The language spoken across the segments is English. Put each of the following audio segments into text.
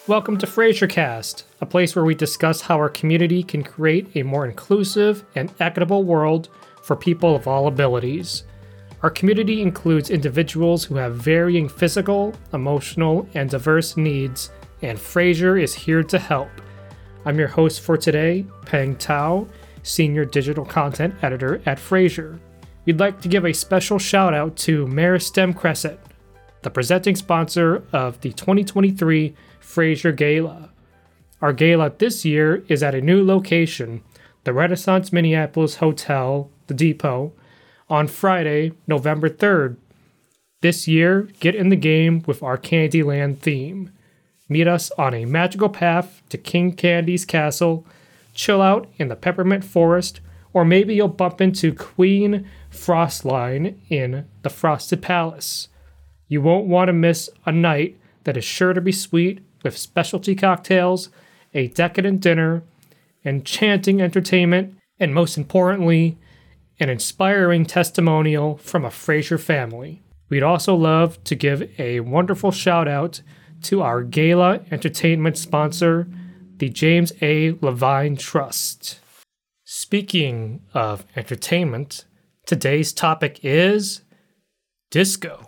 Welcome to FrazierCast, a place where we discuss how our community can create a more inclusive and equitable world for people of all abilities. Our community includes individuals who have varying physical, emotional, and diverse needs, and Frazier is here to help. I'm your host for today, Peng Tao, Senior Digital Content Editor at Frazier. We'd like to give a special shout out to Meristem Crescent, the presenting sponsor of the 2023 Frazier Gala. Our gala this year is at a new location, the Renaissance Minneapolis Hotel, The Depot, on Friday, November 3rd. This year, get in the game with our Candyland theme. Meet us on a magical path to King Candy's castle, chill out in the Peppermint Forest, or maybe you'll bump into Queen Frostline in the Frosted Palace. You won't want to miss a night that is sure to be sweet with specialty cocktails, a decadent dinner, enchanting entertainment, and most importantly, an inspiring testimonial from a Frazier family. We'd also love to give a wonderful shout out to our gala entertainment sponsor, the James A. Levine Trust. Speaking of entertainment, today's topic is disco.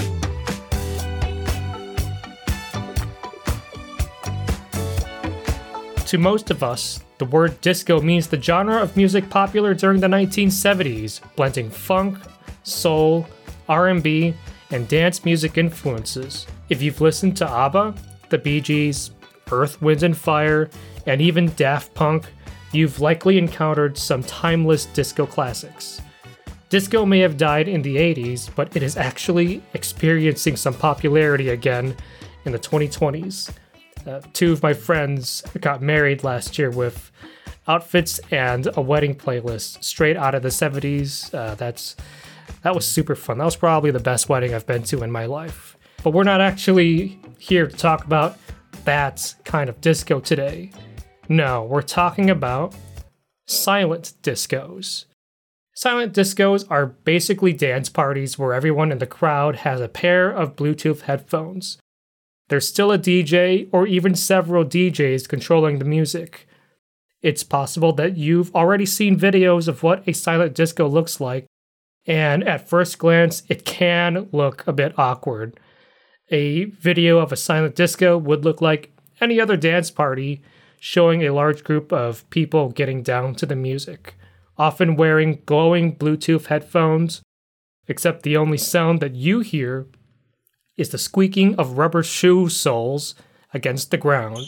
To most of us, the word disco means the genre of music popular during the 1970s, blending funk, soul, R&B, and dance music influences. If you've listened to ABBA, the Bee Gees, Earth, Wind & Fire, and even Daft Punk, you've likely encountered some timeless disco classics. Disco may have died in the 80s, but it is actually experiencing some popularity again in the 2020s. Two of my friends got married last year with outfits and a wedding playlist straight out of the 70s. That was super fun. That was probably the best wedding I've been to in my life. But we're not actually here to talk about that kind of disco today. No, we're talking about silent discos. Silent discos are basically dance parties where everyone in the crowd has a pair of Bluetooth headphones. There's still a DJ or even several DJs controlling the music. It's possible that you've already seen videos of what a silent disco looks like, and at first glance, it can look a bit awkward. A video of a silent disco would look like any other dance party, showing a large group of people getting down to the music, often wearing glowing Bluetooth headphones, except the only sound that you hear is the squeaking of rubber shoe soles against the ground.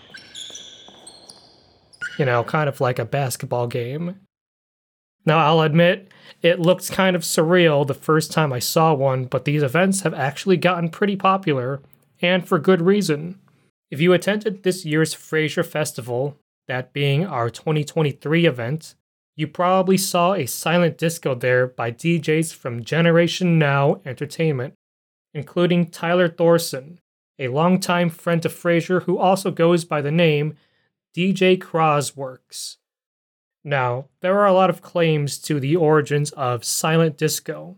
You know, kind of like a basketball game. Now, I'll admit, it looked kind of surreal the first time I saw one, but these events have actually gotten pretty popular, and for good reason. If you attended this year's Frazier Festival, that being our 2023 event, you probably saw a silent disco there by DJs from Generation Now Entertainment, including Tyler Thorson, a longtime friend of Frazier who also goes by the name DJ Crosworks. Now, there are a lot of claims to the origins of silent disco.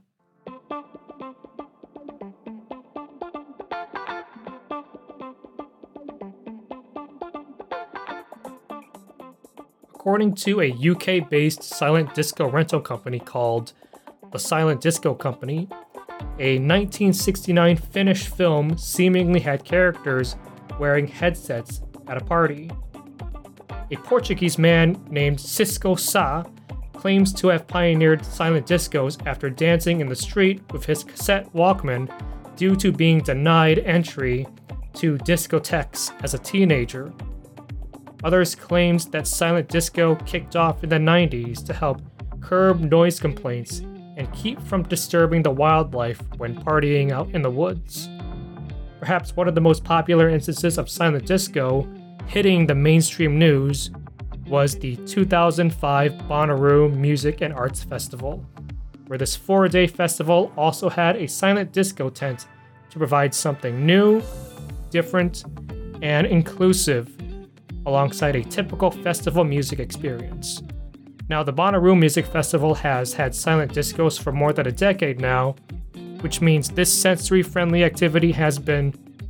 According to a UK-based silent disco rental company called The Silent Disco Company, a 1969 Finnish film seemingly had characters wearing headsets at a party. A Portuguese man named Cisco Sá claims to have pioneered silent discos after dancing in the street with his cassette Walkman due to being denied entry to discotheques as a teenager. Others claimed that silent disco kicked off in the 90s to help curb noise complaints and keep from disturbing the wildlife when partying out in the woods. Perhaps one of the most popular instances of silent disco hitting the mainstream news was the 2005 Bonnaroo Music and Arts Festival, where this 4-day festival also had a silent disco tent to provide something new, different, and inclusive alongside a typical festival music experience. Now, the Bonnaroo Music Festival has had silent discos for more than a decade now, which means this sensory-friendly activity has been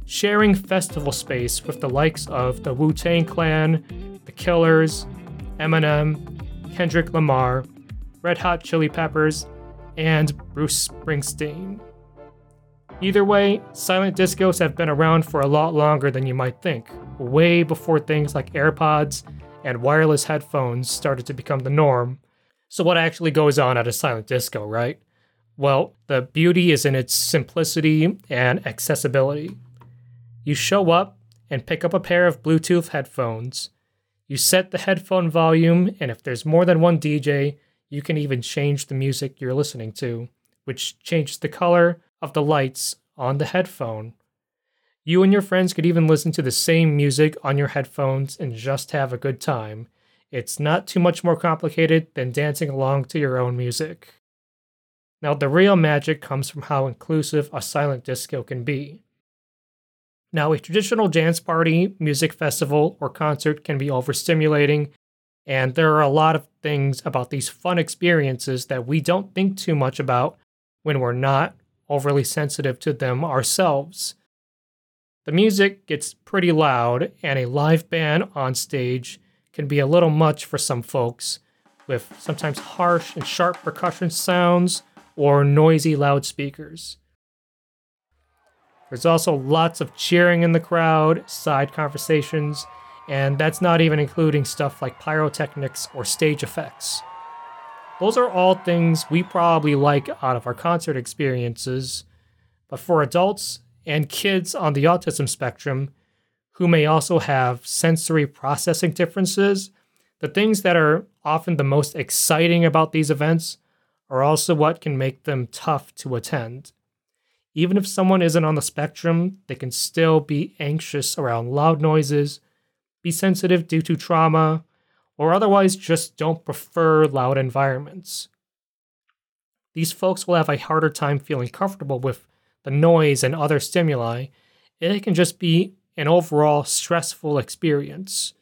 sharing festival space with the likes of the Wu-Tang Clan, The Killers, Eminem, Kendrick Lamar, Red Hot Chili Peppers, and Bruce Springsteen. Either way, silent discos have been around for a lot longer than you might think, way before things like AirPods and wireless headphones started to become the norm. So what actually goes on at a silent disco, right? Well, the beauty is in its simplicity and accessibility. You show up and pick up a pair of Bluetooth headphones. You set the headphone volume, and if there's more than one DJ, you can even change the music you're listening to, which changes the color of the lights on the headphone. You and your friends could even listen to the same music on your headphones and just have a good time. It's not too much more complicated than dancing along to your own music. Now, the real magic comes from how inclusive a silent disco can be. Now, a traditional dance party, music festival, or concert can be overstimulating, and there are a lot of things about these fun experiences that we don't think too much about when we're not overly sensitive to them ourselves. The music gets pretty loud, and a live band on stage can be a little much for some folks, with sometimes harsh and sharp percussion sounds or noisy loudspeakers. There's also lots of cheering in the crowd, side conversations, and that's not even including stuff like pyrotechnics or stage effects. Those are all things we probably like out of our concert experiences, but for adults and kids on the autism spectrum, who may also have sensory processing differences, the things that are often the most exciting about these events are also what can make them tough to attend. Even if someone isn't on the spectrum, they can still be anxious around loud noises, be sensitive due to trauma, or otherwise just don't prefer loud environments. These folks will have a harder time feeling comfortable with the noise and other stimuli, and it can just be an overall stressful experience.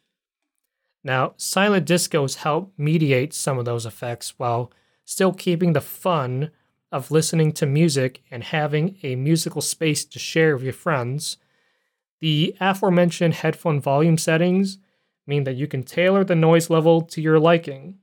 Now, silent discos help mediate some of those effects while still keeping the fun of listening to music and having a musical space to share with your friends. The aforementioned headphone volume settings mean that you can tailor the noise level to your liking.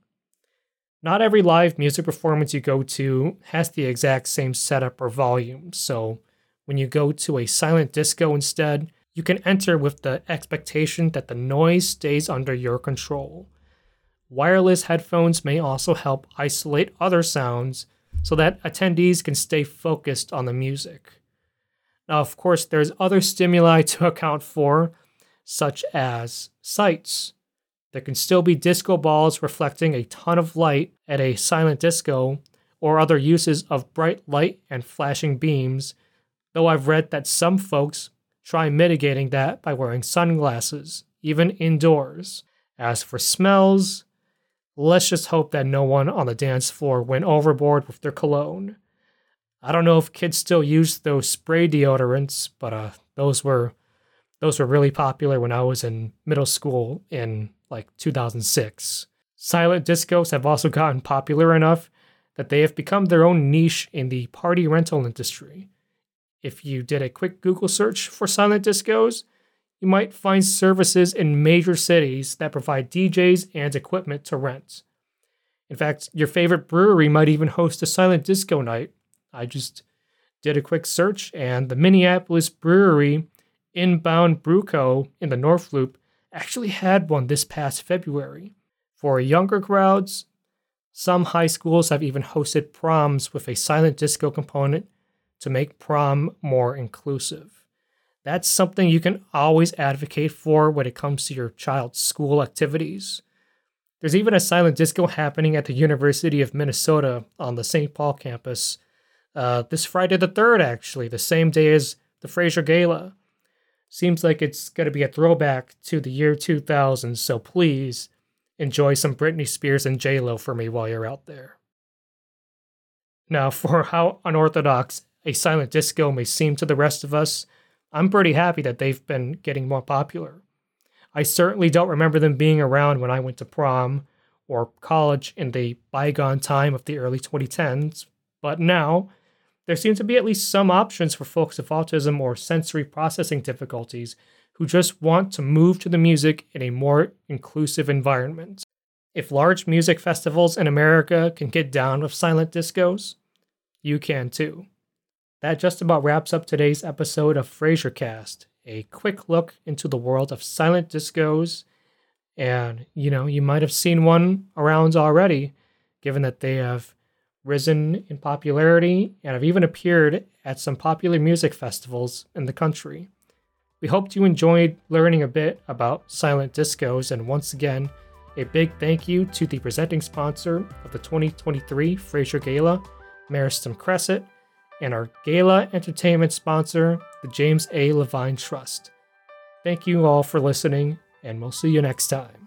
Not every live music performance you go to has the exact same setup or volume, so when you go to a silent disco instead, you can enter with the expectation that the noise stays under your control. Wireless headphones may also help isolate other sounds so that attendees can stay focused on the music. Now, of course, there's other stimuli to account for, such as sights. There can still be disco balls reflecting a ton of light at a silent disco, or other uses of bright light and flashing beams, though I've read that some folks try mitigating that by wearing sunglasses, even indoors. As for smells, let's just hope that no one on the dance floor went overboard with their cologne. I don't know if kids still use those spray deodorants, but those were really popular when I was in middle school in like 2006. Silent discos have also gotten popular enough that they have become their own niche in the party rental industry. If you did a quick Google search for silent discos, you might find services in major cities that provide DJs and equipment to rent. In fact, your favorite brewery might even host a silent disco night. I just did a quick search, and the Minneapolis brewery Inbound Brew Co. in the North Loop actually had one this past February. For younger crowds, some high schools have even hosted proms with a silent disco component to make prom more inclusive. That's something you can always advocate for when it comes to your child's school activities. There's even a silent disco happening at the University of Minnesota on the St. Paul campus this Friday the 3rd, actually, the same day as the Fraser Gala. Seems like it's going to be a throwback to the year 2000, so please enjoy some Britney Spears and J-Lo for me while you're out there. Now, for how unorthodox a silent disco may seem to the rest of us, I'm pretty happy that they've been getting more popular. I certainly don't remember them being around when I went to prom or college in the bygone time of the early 2010s, but now there seem to be at least some options for folks with autism or sensory processing difficulties who just want to move to the music in a more inclusive environment. If large music festivals in America can get down with silent discos, you can too. That just about wraps up today's episode of FrazierCast, a quick look into the world of silent discos. And, you might have seen one around already, given that they have risen in popularity and have even appeared at some popular music festivals in the country. We hope you enjoyed learning a bit about silent discos, and once again, a big thank you to the presenting sponsor of the 2023 Frazier Gala, Meristem Crescent, and our Gala entertainment sponsor, the James A. Levine Trust. Thank you all for listening, and we'll see you next time.